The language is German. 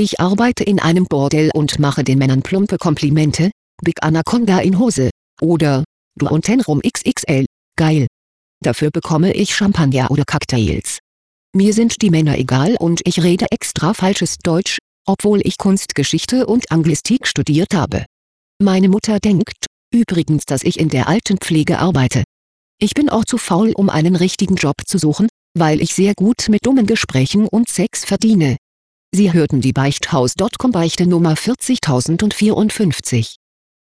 Ich arbeite in einem Bordell und mache den Männern plumpe Komplimente, Big Anaconda in Hose, oder, du Untenrum XXL, geil. Dafür bekomme ich Champagner oder Cocktails. Mir sind die Männer egal und ich rede extra falsches Deutsch, obwohl ich Kunstgeschichte und Anglistik studiert habe. Meine Mutter denkt, übrigens, dass ich in der Altenpflege arbeite. Ich bin auch zu faul, um einen richtigen Job zu suchen, weil ich sehr gut mit dummen Gesprächen und Sex verdiene. Sie hörten die Beichthaus.com Beichte Nummer 40054.